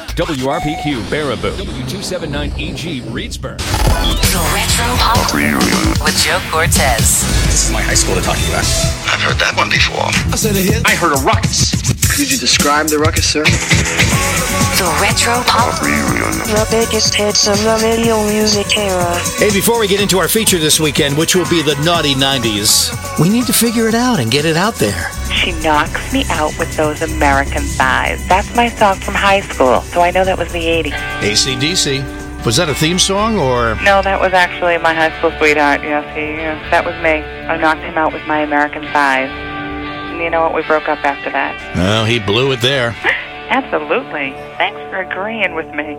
WRPQ Baraboo, W279EG Reedsburg. The Retro Pop with Joe Cortez. This is my high school they're talking about. I've heard that one before. I said a hit. I heard a ruckus. Could you describe the ruckus, sir? The Retro Pop. The biggest hits of the video music era. Hey, before we get into our feature this weekend, which will be the Naughty 90s, we need to figure it out and get it out there. She knocks me out with those American thighs. That's my song from high school, so I know that was the 80s. AC/DC. Was that a theme song, or...? No, that was actually my high school sweetheart. Yes, that was me. I knocked him out with my American thighs. And you know what? We broke up after that. Well, he blew it there. Absolutely. Thanks for agreeing with me.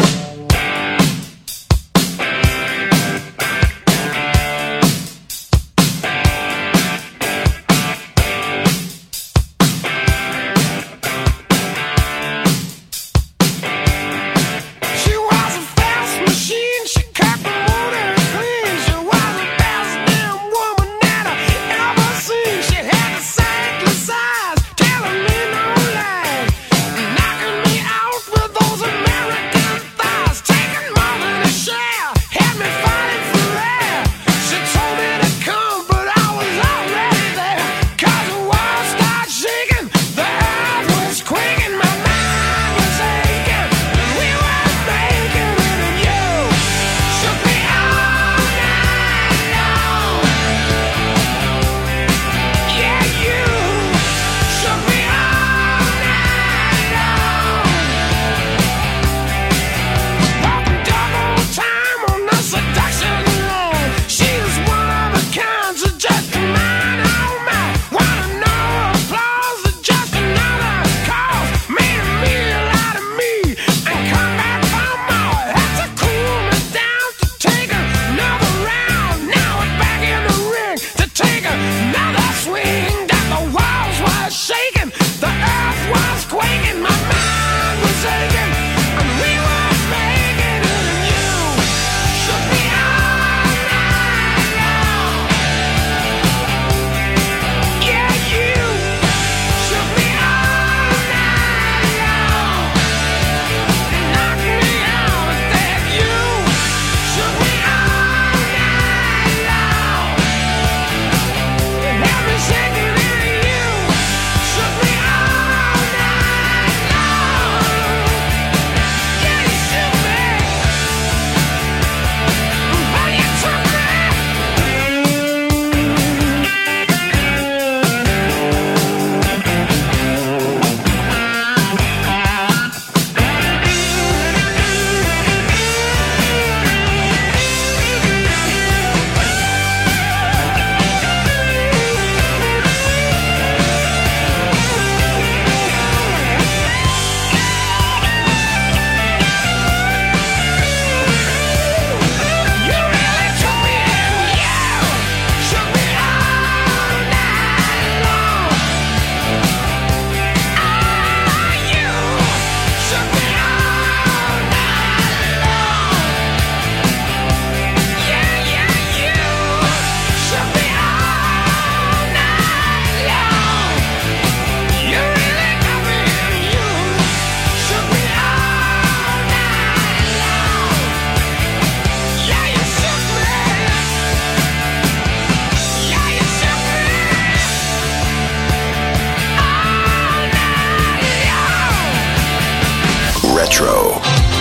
Retro.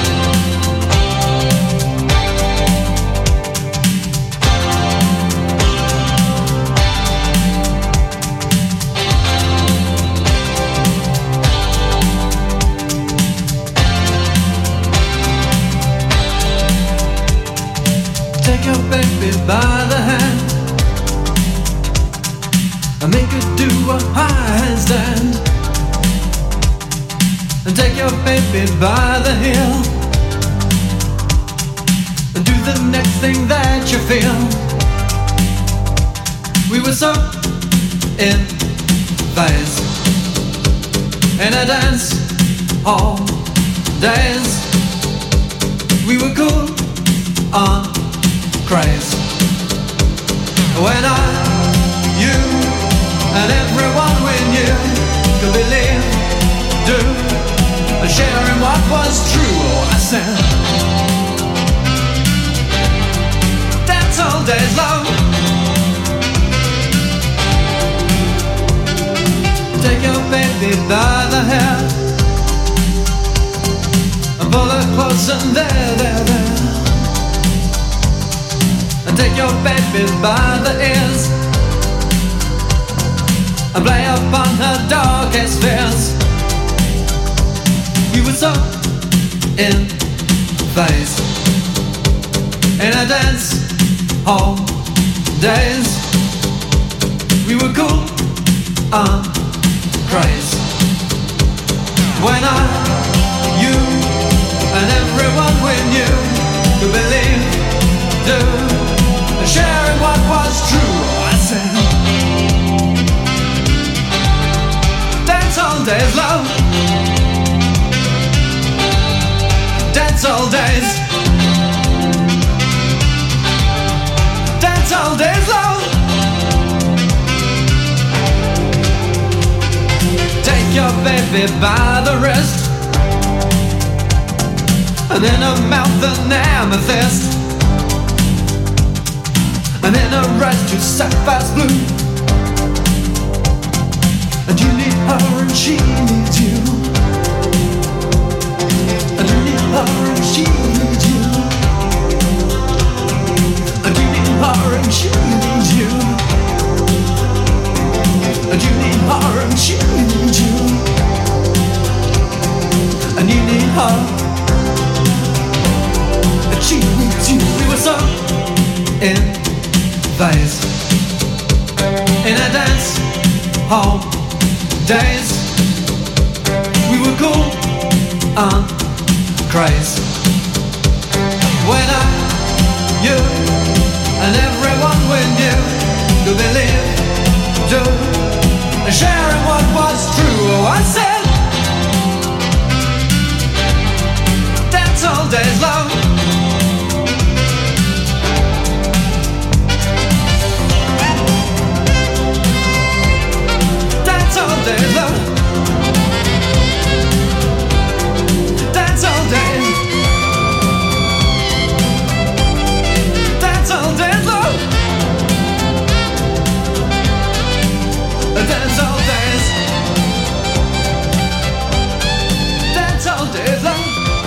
Take your baby by the hand and make her do a handstand. And take your baby by the heel and do the next thing that you feel. We were so in phase in a dance hall days. We were cool on craze. When I, you, and everyone we knew could believe, do, sharing what was true. Oh, I said, dance all days long. Take your baby by the hair and pull her close and there. And take your baby by the ears and play upon her darkest fears. You were so in phase in a dance hall days. We were cool and crazy when I, you, and everyone we knew could believe, do, sharing what was true. I said, dance all days, love. Dance all days. Dance all days, love. Take your baby by the wrist and in her mouth an amethyst, and in her eyes two sapphires blue. And you need her and she needs you. And you need her and she needs you. And you need her and she needs you. And you need her and she needs you. And you need her and she needs you. We were so in phase in a dance hall days. We were cool and crazy when I, you, and everyone we knew could believe, do, sharing what was true. Oh, I said, dance all days, love. Dance all days, love. Dance all days. Dance all days, love. Dance all days. Dance all days, love.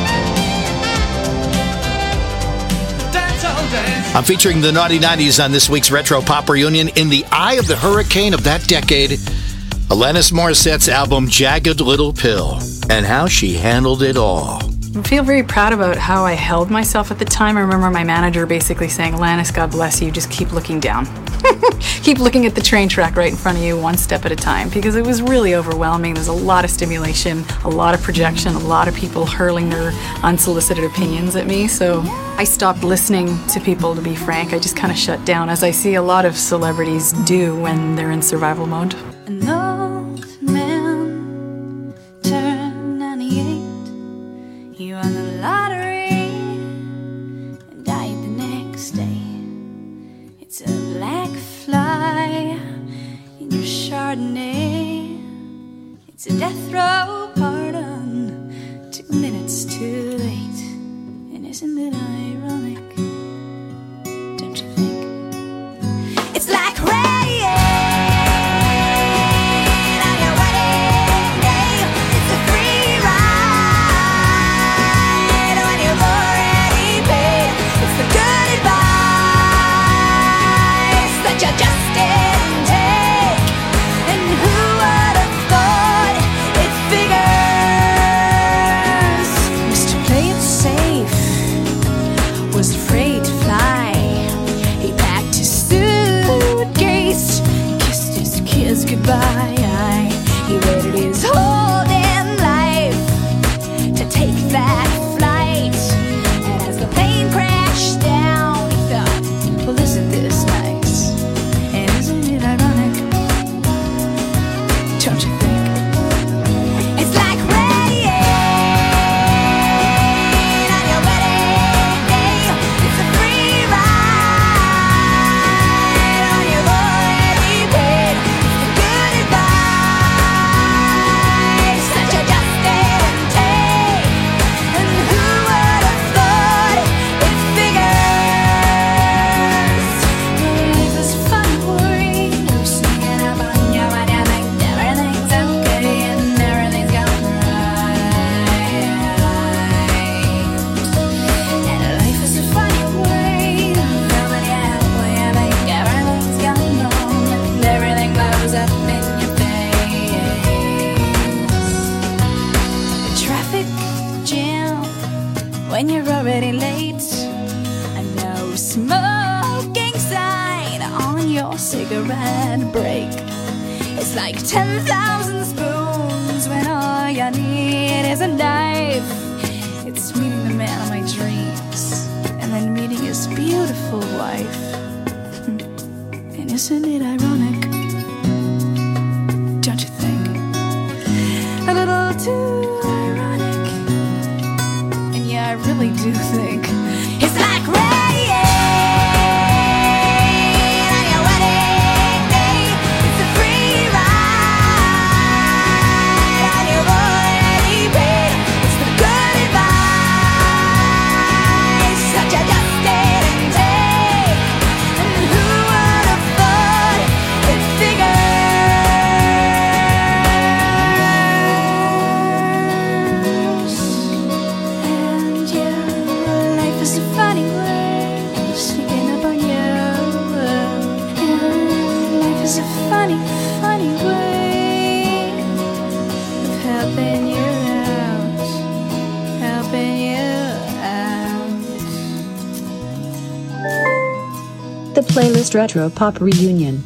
Dance all days. I'm featuring the Naughty 90s on this week's Retro Pop Reunion. In the eye of the hurricane of that decade, Alanis Morissette's album Jagged Little Pill, and how she handled it all. I feel very proud about how I held myself at the time. I remember my manager basically saying, Alanis, God bless you, just keep looking down. Keep looking at the train track right in front of you, one step at a time, because it was really overwhelming. There's a lot of stimulation, a lot of projection, a lot of people hurling their unsolicited opinions at me. So I stopped listening to people, to be frank. I just kind of shut down, as I see a lot of celebrities do when they're in survival mode. An old man turned 98. He won the lottery and died the next day. It's a black fly in your Chardonnay. It's a death row pardon, 2 minutes too late. And isn't it ironic? Don't you think? It's like rain. when you're already late. And no smoking sign on your cigarette break. It's like 10,000 spoons when all you need is a knife. It's meeting the man of my dreams and then meeting his beautiful wife. And isn't it ironic? Don't you think? A little too ironic. And yeah, I really do think it's like rain on your wedding day. It's a free ride on your already paid. It's the good advice that you just didn't take. And who would have thought it figures? And yeah, life is a funny way of sneaking up on you. And life is a funny, funny way of helping you out, helping you out. The playlist Retro Pop Reunion.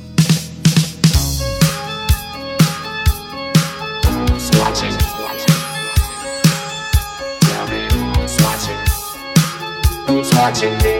Who's watching me?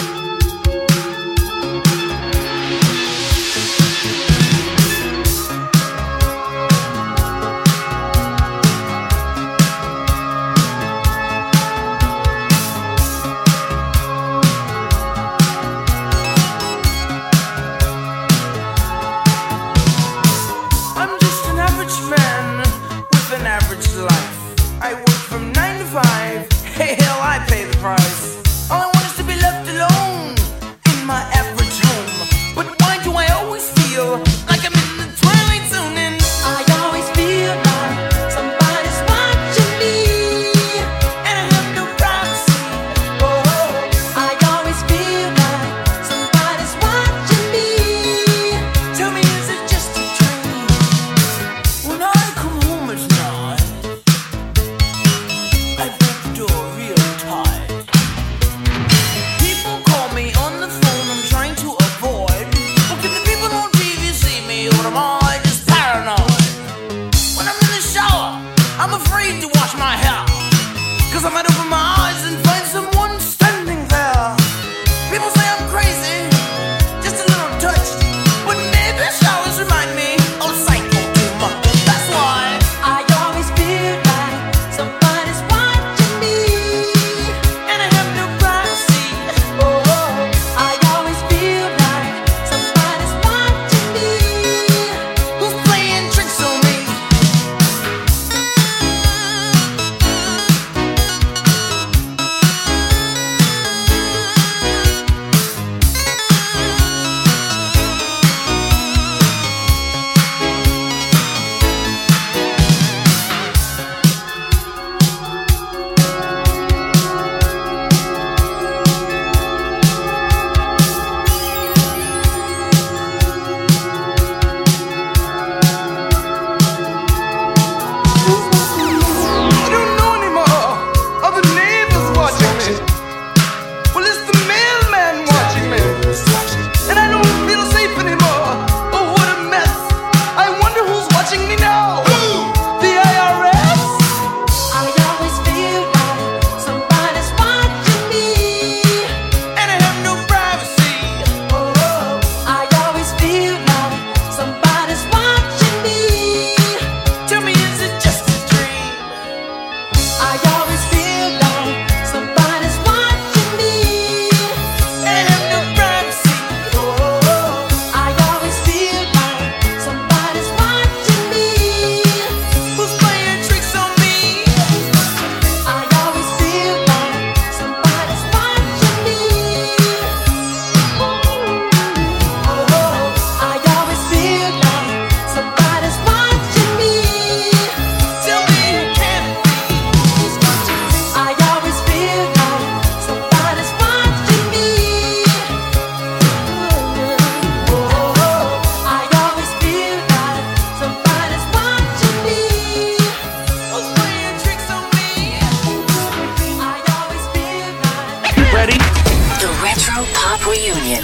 I'm just an average man with an average life. I work from 9 to 5. Hey, hell, I pay the price. All I want is to be loved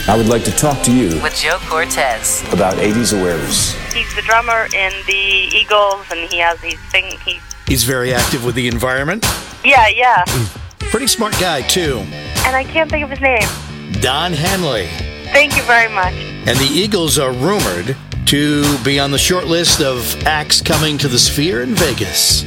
I would like to talk to you with Joe Cortez about 80s awareness. He's the drummer in the Eagles, and He's very active with the environment. Yeah. Pretty smart guy, too. And I can't think of his name. Don Henley. Thank you very much. And the Eagles are rumored to be on the short list of acts coming to the Sphere in Vegas.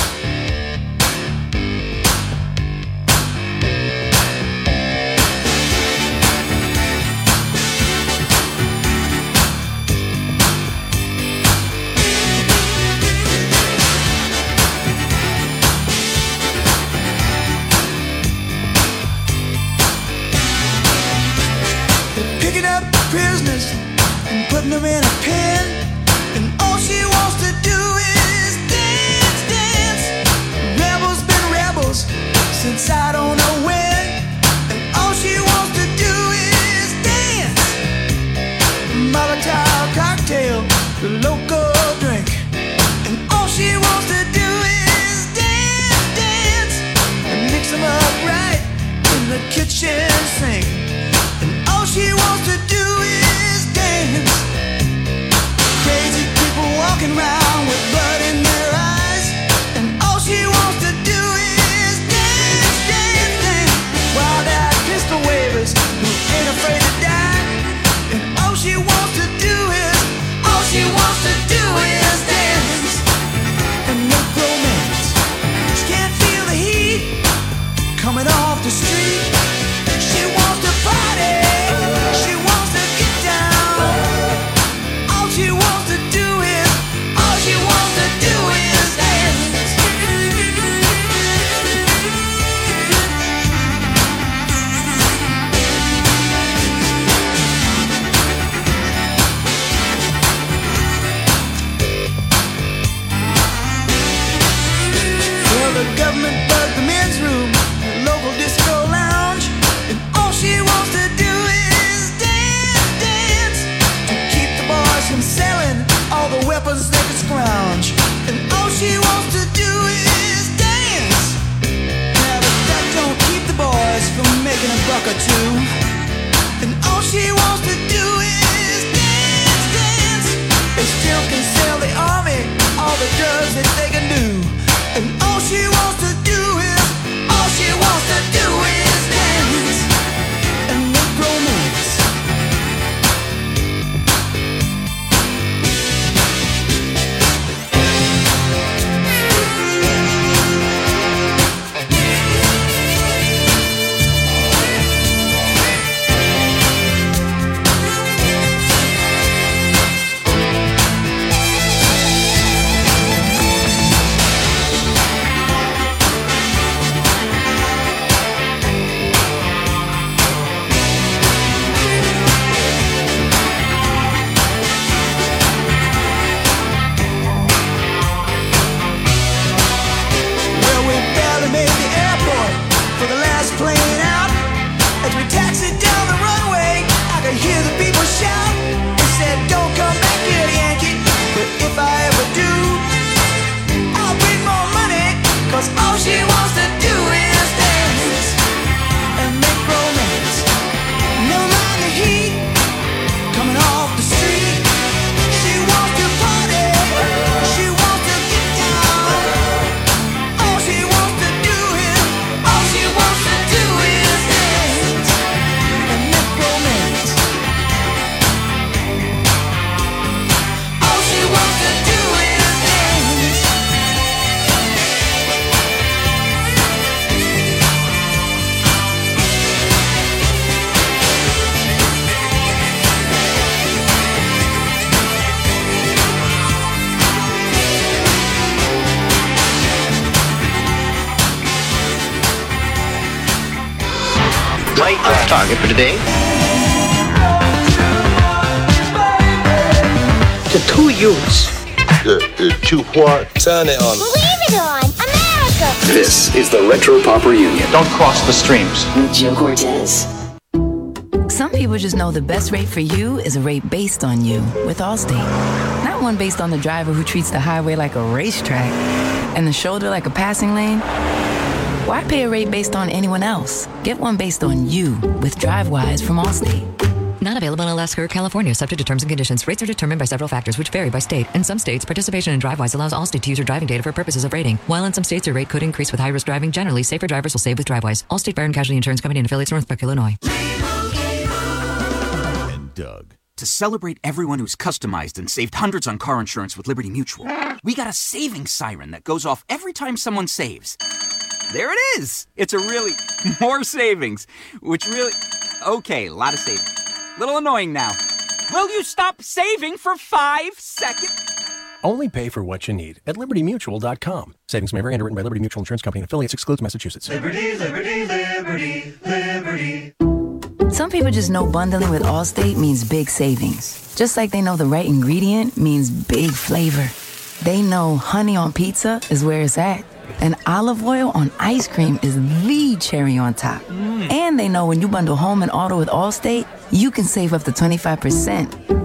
Picking up prisoners and putting them in a pen, and all she wants to do is dance, dance. Rebels been rebels since I don't know when, and all she wants to do is dance. Molotov cocktail, the local drink, and all she wants to do is dance, dance, and mix them up right in the kitchen sink. All she wants to do is dance. Crazy people walking around with blood in their eyes, and all she wants to do is dance, dance, dance. Wild-eyed pistol wavers who ain't afraid to die, and all she wants to do is dance and make romance. She can't feel the heat coming off the street. She wants to party. Government bugged the men's room, the local disco lounge, and all she wants to do is dance, dance, to keep the boys from selling all the weapons they can scrounge. And all she wants to do is dance. Now but that don't keep the boys from making a buck or two. And all she wants to do is dance, dance. They still can sell the army all the drugs that they can do. And all she wants to do is dance and make romance. Right off target for today. The two youths. The two what? Turn it on. Leave it on. America. This is the Retro Pop Reunion. Don't cross the streams. with Joe Cortez. Some people just know the best rate for you is a rate based on you with Allstate. Not one based on the driver who treats the highway like a racetrack and the shoulder like a passing lane. Why pay a rate based on anyone else? Get one based on you with DriveWise from Allstate. Not available in Alaska or California, subject to terms and conditions. Rates are determined by several factors, which vary by state. In some states, participation in DriveWise allows Allstate to use your driving data for purposes of rating. While in some states, your rate could increase with high-risk driving. Generally, safer drivers will save with DriveWise. Allstate Fire and Casualty Insurance Company and affiliates, Northbrook, Illinois. And Doug. To celebrate everyone who's customized and saved hundreds on car insurance with Liberty Mutual, we got a savings siren that goes off every time someone saves. There it is! It's a really... more savings, which really... Okay, a lot of savings. Little annoying now. Will you stop saving for 5 seconds? Only pay for what you need at LibertyMutual.com. Savings may vary. Underwritten by Liberty Mutual Insurance Company and affiliates. Excludes Massachusetts. Liberty, liberty, liberty, liberty. Some people just know bundling with Allstate means big savings. Just like they know the right ingredient means big flavor. They know honey on pizza is where it's at. And olive oil on ice cream is the cherry on top. And they know when you bundle home and auto with Allstate, you can save up to 25%.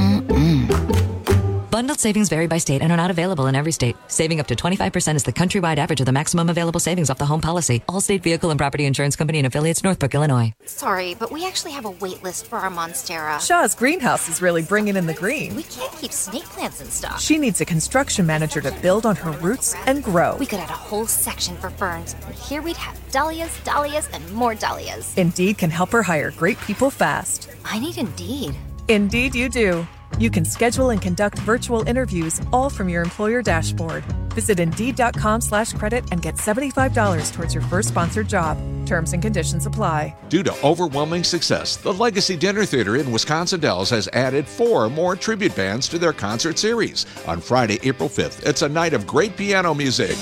Bundled savings vary by state and are not available in every state. Saving up to 25% is the countrywide average of the maximum available savings off the home policy. Allstate Vehicle and Property Insurance Company and affiliates, Northbrook, Illinois. Sorry, but we actually have a wait list for our Monstera. Shaw's greenhouse is really bringing in the green. We can't keep snake plants in stock. She needs a construction manager to build on her roots and grow. We could add a whole section for ferns. And here we'd have dahlias, dahlias, and more dahlias. Indeed can help her hire great people fast. I need Indeed. Indeed you do. You can schedule and conduct virtual interviews all from your employer dashboard. Visit Indeed.com/credit and get $75 towards your first sponsored job. Terms and conditions apply. Due to overwhelming success, the Legacy Dinner Theater in Wisconsin Dells has added 4 more tribute bands to their concert series. On Friday, April 5th, it's a night of great piano music.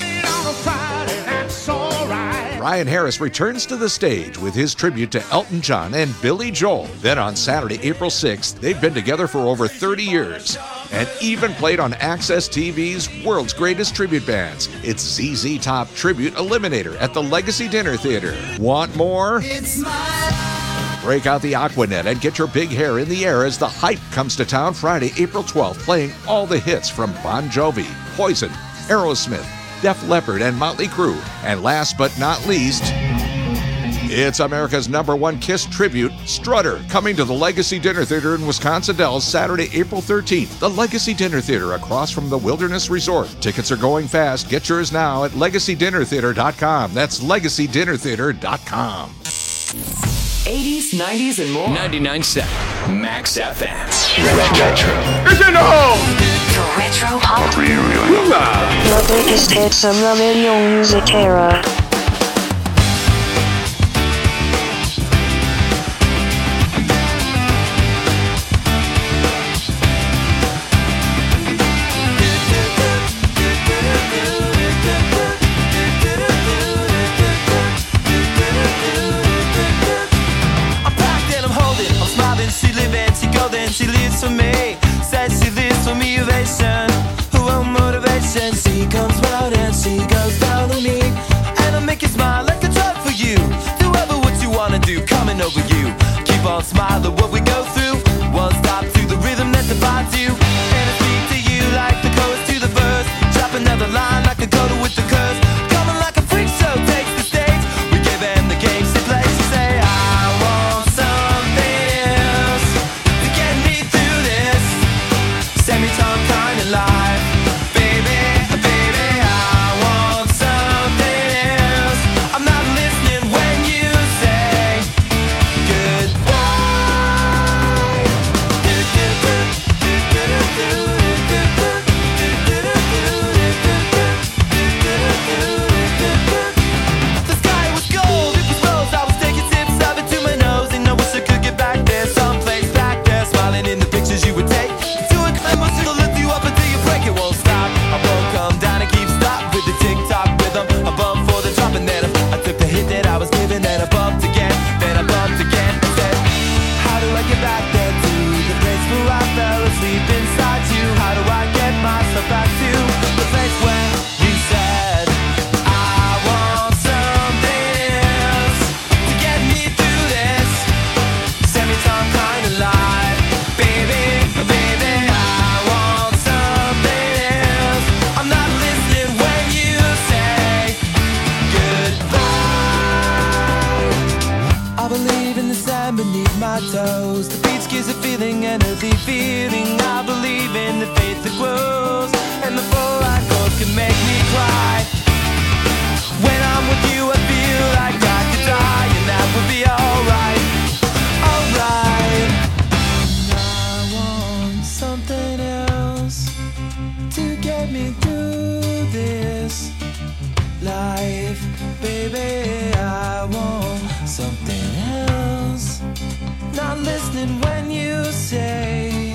Ryan Harris returns to the stage with his tribute to Elton John and Billy Joel. Then on Saturday, April 6th, they've been together for over 30 years and even played on Access TV's World's Greatest Tribute Bands. It's ZZ Top Tribute Eliminator at the Legacy Dinner Theater. Want more? Break out the Aquanet and get your big hair in the air as The Hype comes to town Friday, April 12th, playing all the hits from Bon Jovi, Poison, Aerosmith, Def Leppard, and Motley Crue. And last but not least, it's America's #1 Kiss tribute, Strutter, coming to the Legacy Dinner Theater in Wisconsin Dells Saturday, April 13th. The Legacy Dinner Theater across from the Wilderness Resort. Tickets are going fast. Get yours now at LegacyDinnerTheater.com. That's LegacyDinnerTheater.com. 80s, 90s, and more. 99.7 Max FM. Retro. It's in the home! The Retro Pop Reunion. The biggest hits of the radio music era. She lives for me, says she lives for me, ovation. Who won't motivation? She comes round and she goes down on me. And I make you smile like a drug for you. Do ever what you wanna do, coming over you. Keep on smiling what we go through. One stop to the rhythm that divides you. And I speak to you like the chorus to the verse. Drop another line like a coda with the curse. Coming like a freak show takes the stage. We give them the game she plays. She say, I want something else to get me through this semi-time kind of life. Baby, baby, I want something else. I'm not listening when you say goodbye. getting anything feeling. I believe in the faith that grows, and the four I go can make me cry. When I'm with you, I feel like I could die, and that would be alright, alright. I want something else to get me through this life, baby. I want something else. Not listening when you say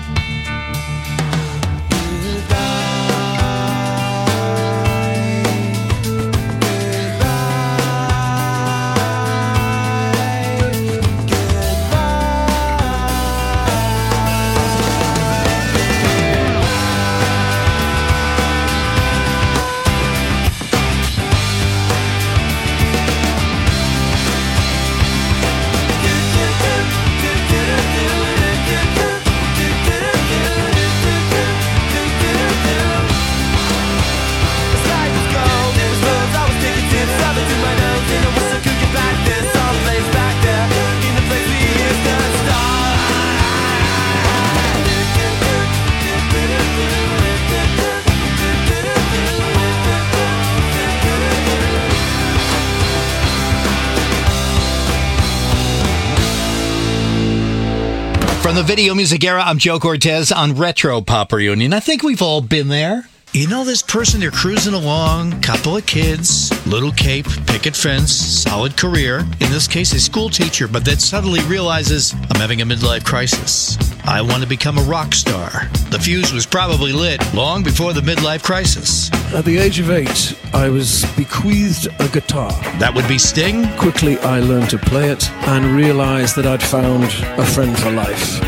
From the video music era, I'm Joe Cortez on Retro Pop Reunion. I think we've all been there. You know this person, they're cruising along, couple of kids, little cape, picket fence, solid career. In this case, a school teacher, but then suddenly realizes, I'm having a midlife crisis. I want to become a rock star. The fuse was probably lit long before the midlife crisis. At the age of 8, I was bequeathed a guitar. That would be Sting? Quickly, I learned to play it and realized that I'd found a friend for life.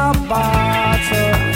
bottle.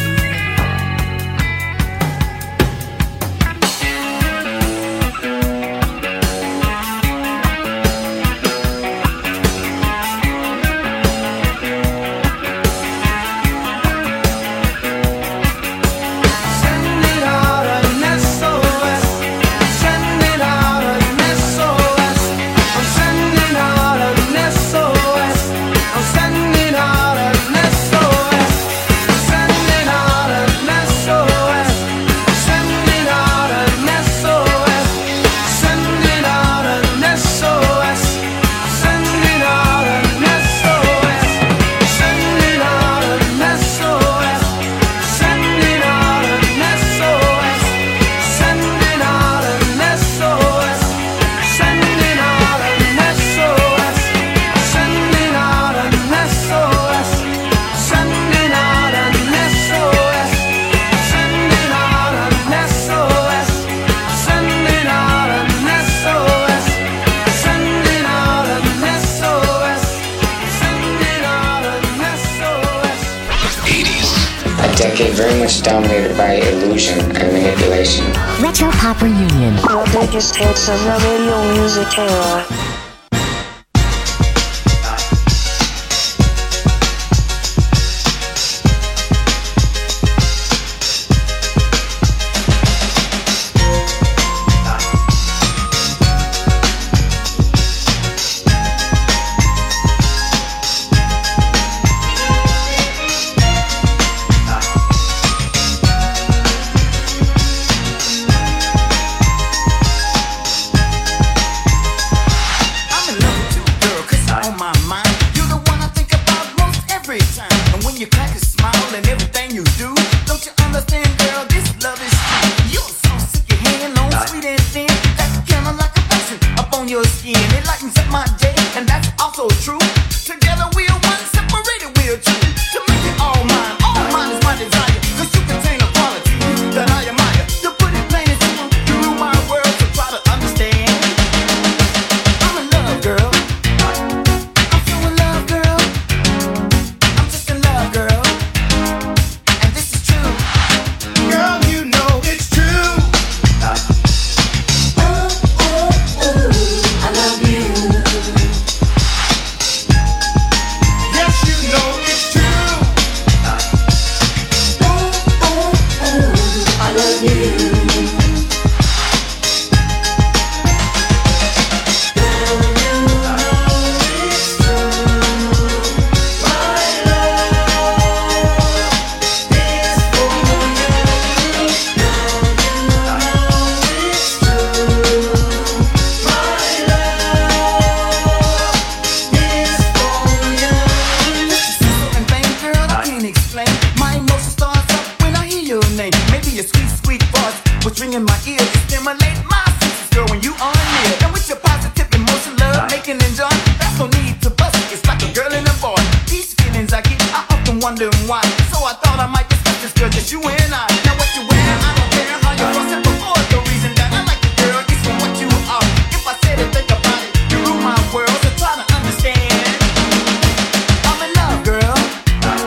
Very much dominated by illusion and manipulation. Retro Pop Reunion. The biggest hits of the radio music era.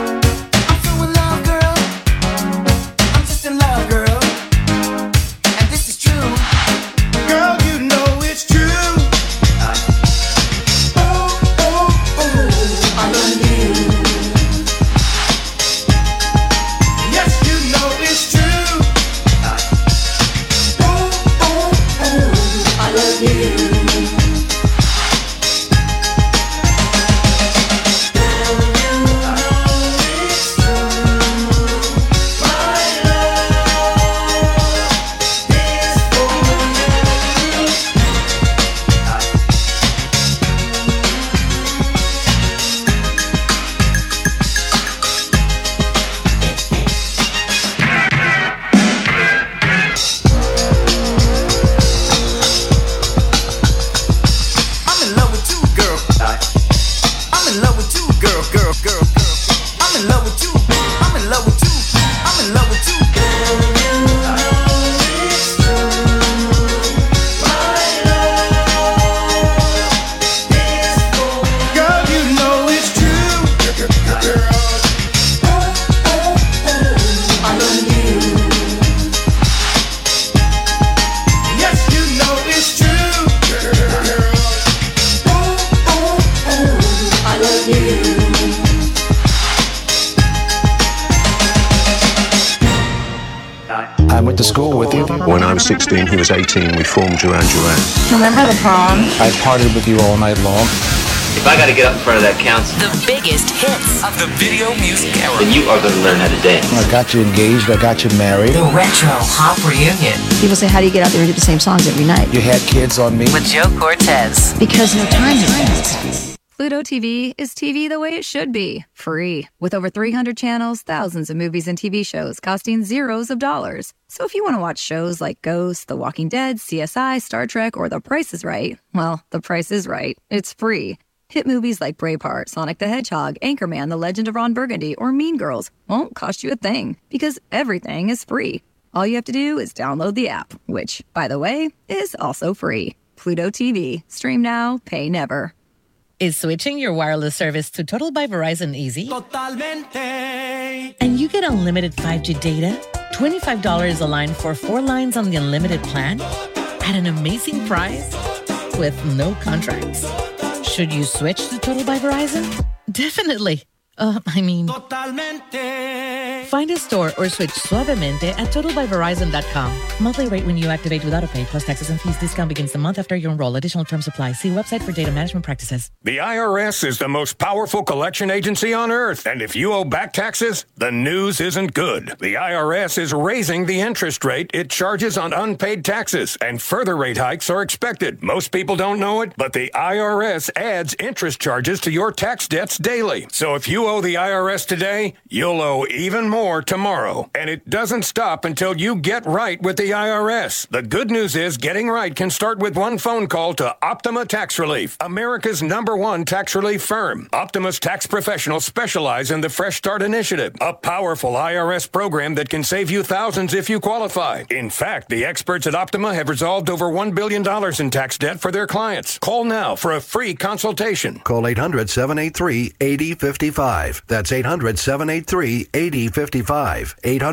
And I went to school with you. When I was 16, he was 18. We formed Duran Duran. Remember the prom? I partied with you all night long. If I gotta get up in front of that council, The biggest hits of the video music era. then you are gonna learn how to dance. I got you engaged. I got you married. The Retro Pop Reunion People say, how do you get out there and do the same songs every night? You had kids on me. with Joe Cortez. Because no time has passed. Pluto TV is TV the way it should be, free. With over 300 channels, thousands of movies and TV shows costing zeros of dollars. So if you want to watch shows like Ghost, The Walking Dead, CSI, Star Trek, or The Price is Right, well, The Price is Right. It's free. Hit movies like Braveheart, Sonic the Hedgehog, Anchorman, The Legend of Ron Burgundy, or Mean Girls won't cost you a thing, because everything is free. All you have to do is download the app, which, by the way, is also free. Pluto TV. Stream now, pay never. Is switching your wireless service to Total by Verizon easy? Totalmente. And you get unlimited 5G data, $25 a line for 4 lines on the unlimited plan, at an amazing price, with no contracts. Should you switch to Total by Verizon? Definitely. Find a store or switch suavemente at totalbyverizon.com. Monthly rate when you activate without a pay, plus taxes and fees. Discount begins the month after you enroll. Additional terms apply. See website for data management practices. The IRS is the most powerful collection agency on earth, and if you owe back taxes, the news isn't good. The IRS is raising the interest rate it charges on unpaid taxes, and further rate hikes are expected. Most people don't know it, but the IRS adds interest charges to your tax debts daily. So if you owe the IRS today, you'll owe even more tomorrow. And it doesn't stop until you get right with the IRS. The good news is getting right can start with one phone call to Optima Tax Relief, America's #1 tax relief firm. Optima's tax professionals specialize in the Fresh Start Initiative, a powerful IRS program that can save you thousands if you qualify. In fact, the experts at Optima have resolved over $1 billion in tax debt for their clients. Call now for a free consultation. Call 800-783-8055. That's 800-783-8055.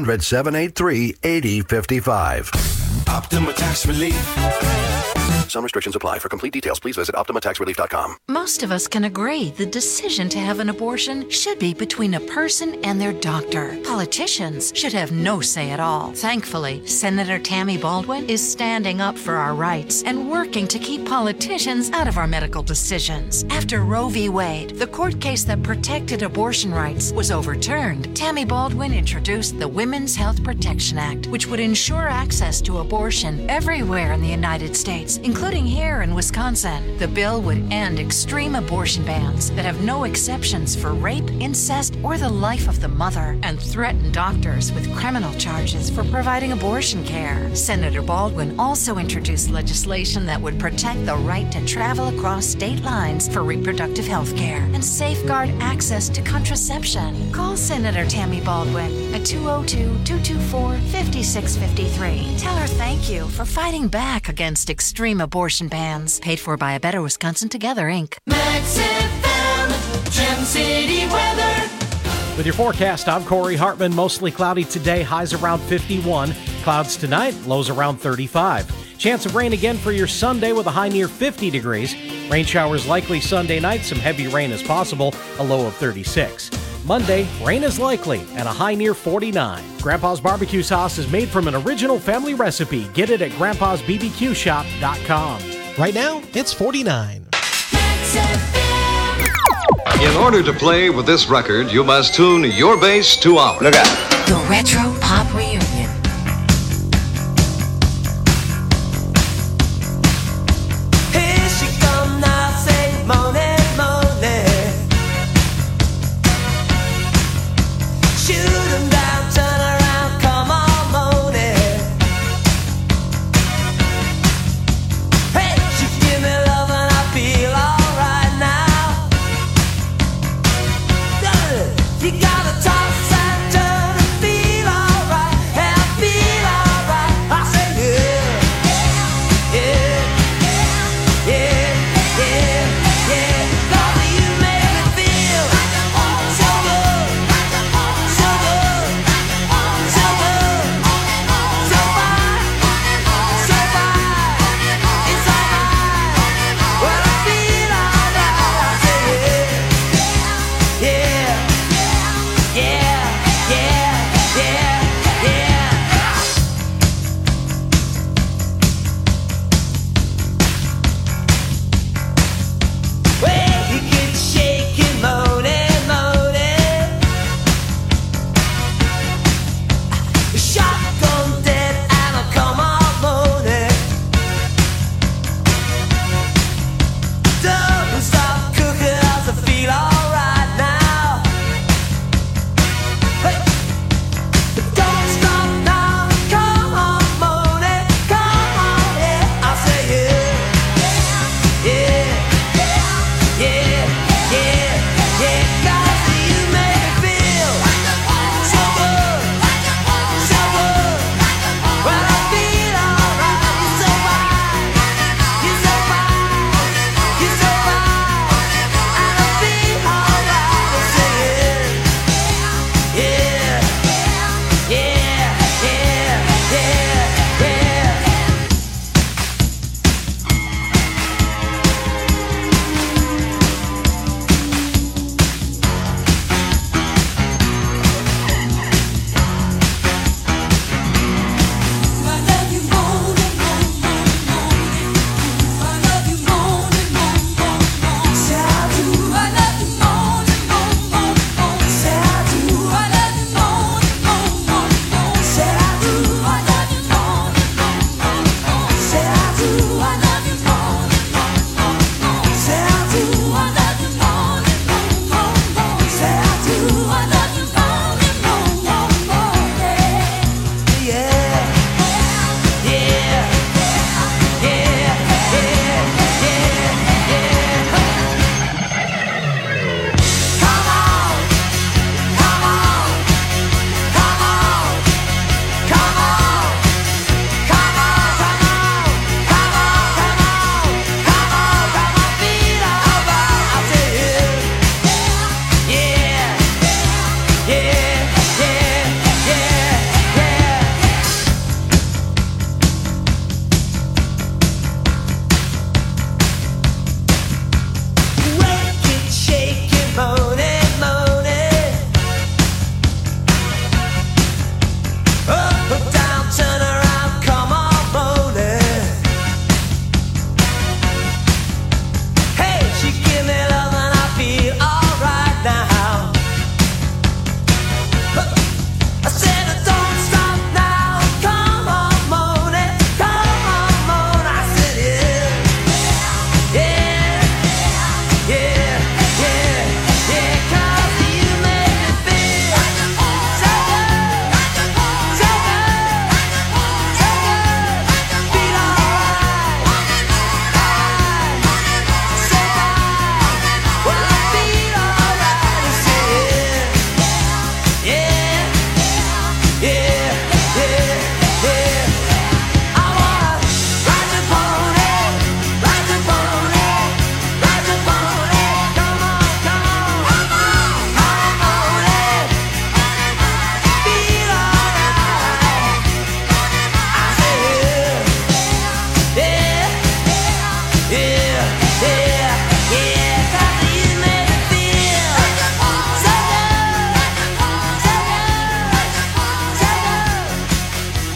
800-783-8055. Optima Tax Relief. Some restrictions apply. For complete details, please visit OptimaTaxRelief.com. Most of us can agree the decision to have an abortion should be between a person and their doctor. Politicians should have no say at all. Thankfully, Senator Tammy Baldwin is standing up for our rights and working to keep politicians out of our medical decisions. After Roe v. Wade, the court case that protected abortion rights, was overturned, Tammy Baldwin introduced the Women's Health Protection Act, which would ensure access to abortion everywhere in the United States, including here in Wisconsin. The bill would end extreme abortion bans that have no exceptions for rape, incest, or the life of the mother, and threaten doctors with criminal charges for providing abortion care. Senator Baldwin also introduced legislation that would protect the right to travel across state lines for reproductive health care and safeguard access to contraception. Call Senator Tammy Baldwin at 202-224-5653. Tell her thank you for fighting back against extreme abortion bans. Paid for by A Better Wisconsin Together, Inc. Max FM, Gem City weather. With your forecast, I'm Corey Hartman. Mostly cloudy today, highs around 51. Clouds tonight, lows around 35. Chance of rain again for your Sunday with a high near 50 degrees. Rain showers likely Sunday night. Some heavy rain is possible, a low of 36. Monday, rain is likely and a high near 49. Grandpa's Barbecue Sauce is made from an original family recipe. Get it at grandpasbbqshop.com. Right now, it's 49. In order to play with this record, you must tune your bass to ours. Look out. The Retro Pop Reunion. Here she come now, say money, money. Shoot 'em down, turn around, come on, money. Hey, she give me love and I feel alright now. You gotta toss and turn and feel alright.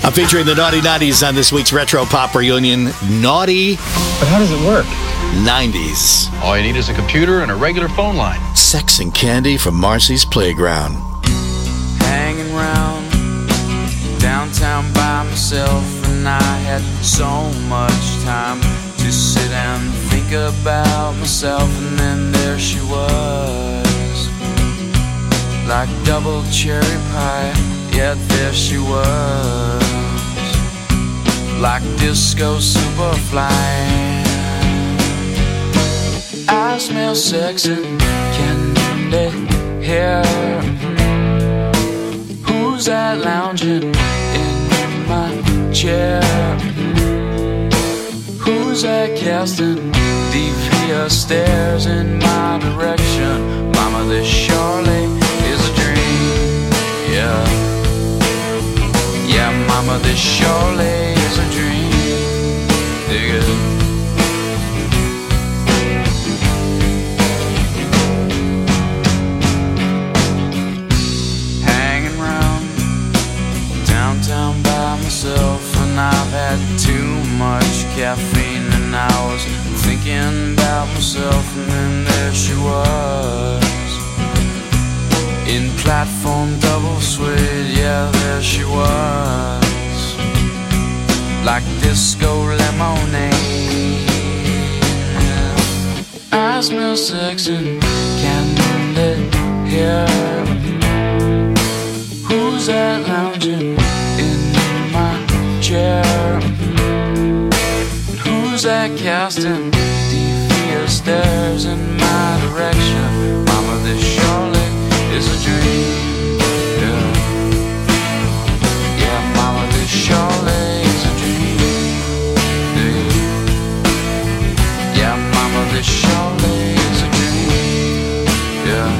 I'm featuring the Naughty 90s on this week's Retro Pop Reunion. Naughty. But how does it work? 90s. All you need is a computer and a regular phone line. Sex and Candy from Marcy's Playground. Hanging round downtown by myself, and I had so much time to sit and think about myself, and then there she was, like double cherry pie, yet there she was, like disco superfly. I smell sex and candy here. Who's that lounging in my chair? Who's that casting devious stares in my direction? Mama, this surely is a dream. Yeah, yeah, mama, this surely is a dream. Dig it. Down by myself, and I've had too much caffeine, and I was thinking about myself, and then there she was, in platform double suede, yeah, there she was, like disco lemonade. I smell sex and candy here. Who's that lounging chair? Who's that casting devious stares in my direction? Mama, this surely is a dream. Yeah, yeah, mama, this surely is a dream. Yeah, mama, this surely is a dream. Yeah.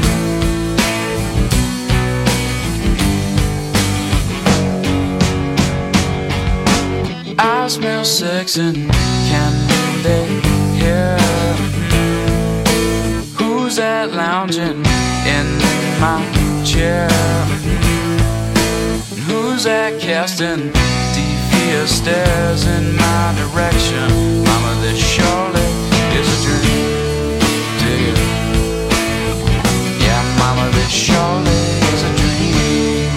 I smell sex and candy here. Who's that lounging in my chair? Who's that casting devious stares in my direction? Mama, this surely is a dream. Dig it. Yeah, mama, this surely is a dream.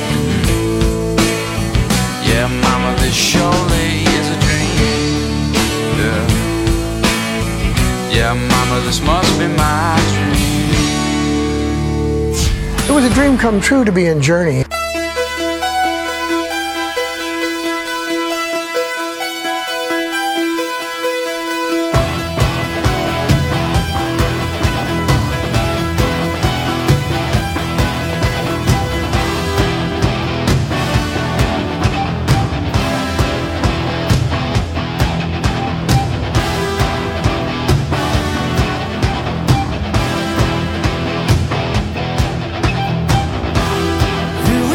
Yeah, mama, this surely is a dream. Yeah, yeah, mama, this must be my dream. It was a dream come true to be in Journey. You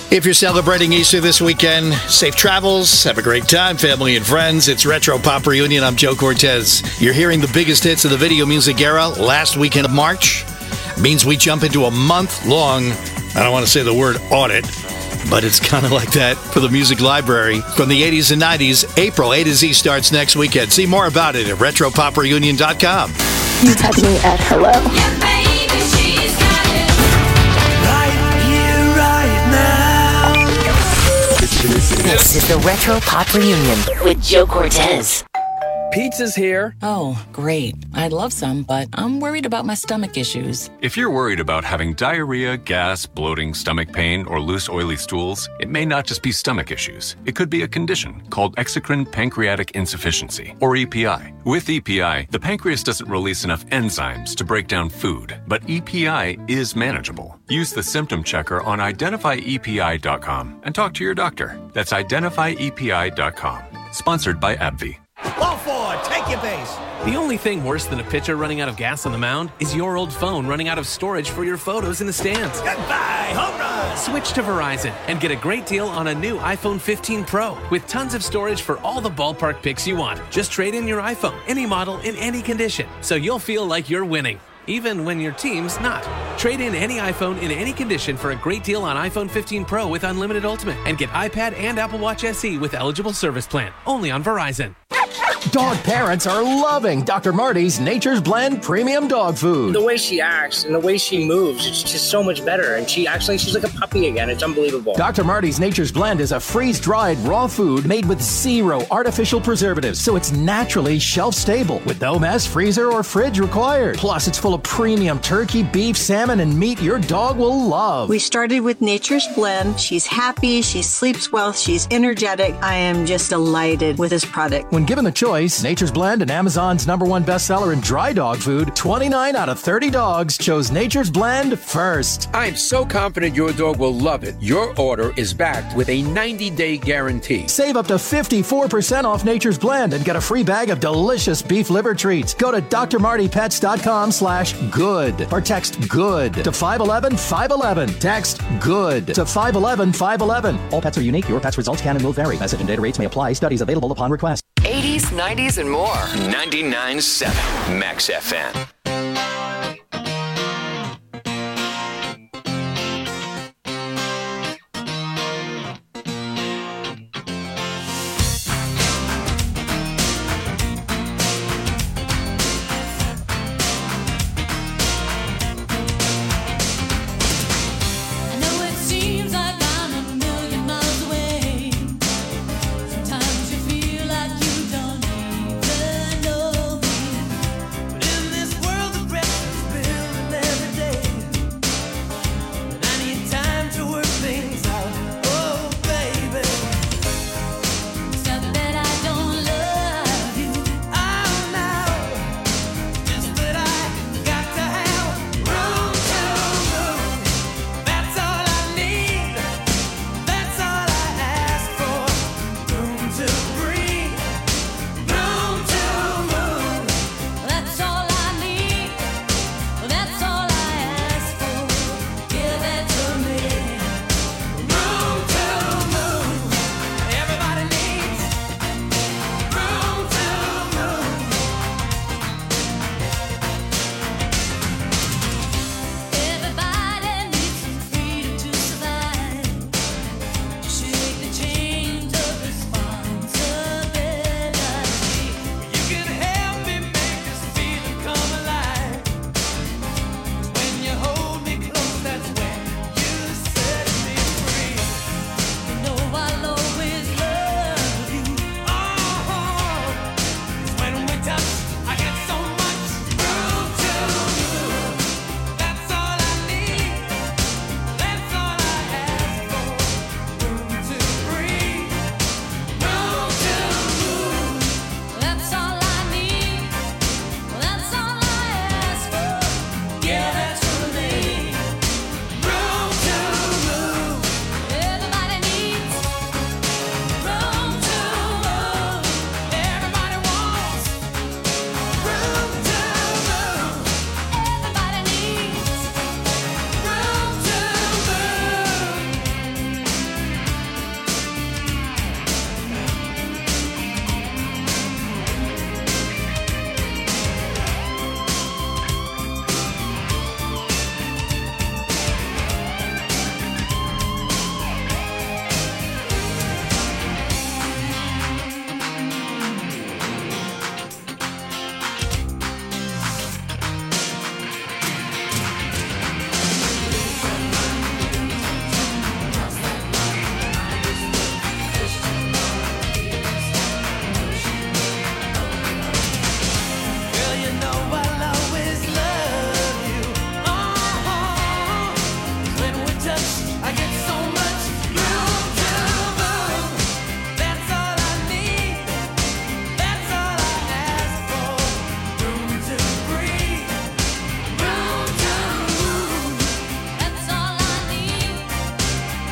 If you're celebrating Easter this weekend, safe travels, have a great time, family and friends. It's Retro Pop Reunion. I'm Joe Cortez. You're hearing the biggest hits of the video music era last weekend of March. Means we jump into a month-long, I don't want to say the word audit, but it's kind of like that for the music library from the 80s and 90s. April A to Z starts next weekend. See more about it at RetroPopReunion.com. You touch me at hello. This is the Retro Pop Reunion with Joe Cortez. Pizza's here. Oh, great. I'd love some, but I'm worried about my stomach issues. If you're worried about having diarrhea, gas, bloating, stomach pain, or loose, oily stools, it may not just be stomach issues. It could be a condition called exocrine pancreatic insufficiency, or EPI. With EPI, the pancreas doesn't release enough enzymes to break down food, but EPI is manageable. Use the symptom checker on identifyepi.com and talk to your doctor. That's identifyepi.com. Sponsored by AbbVie. Ball forward, take your base. The only thing worse than a pitcher running out of gas on the mound is your old phone running out of storage for your photos in the stands. Goodbye, home run. Switch to Verizon and get a great deal on a new iPhone 15 Pro with tons of storage for all the ballpark pics you want. Just trade in your iPhone, any model, in any condition, so you'll feel like you're winning, even when your team's not. Trade in any iPhone in any condition for a great deal on iPhone 15 Pro with Unlimited Ultimate and get iPad and Apple Watch SE with eligible service plan. Only on Verizon. Dog parents are loving Dr. Marty's Nature's Blend Premium Dog Food. The way she acts and the way she moves, it's just so much better. And she's like a puppy again. It's unbelievable. Dr. Marty's Nature's Blend is a freeze-dried raw food made with 0 artificial preservatives, so it's naturally shelf-stable with no mess, freezer, or fridge required. Plus, it's full of premium turkey, beef, salmon, and meat your dog will love. We started with Nature's Blend. She's happy, she sleeps well, she's energetic. I am just delighted with this product. When given the choice, Nature's Blend and Amazon's #1 bestseller in dry dog food, 29 out of 30 dogs chose Nature's Blend first. I'm so confident your dog will love it. Your order is backed with a 90-day guarantee. Save up to 54% off Nature's Blend and get a free bag of delicious beef liver treats. Go to drmartypets.com/good or text GOOD to 511-511. Text GOOD to 511-511. All pets are unique. Your pet's results can and will vary. Message and data rates may apply. Studies available upon request. 80s, 90s, and more. 99.7 Max FM.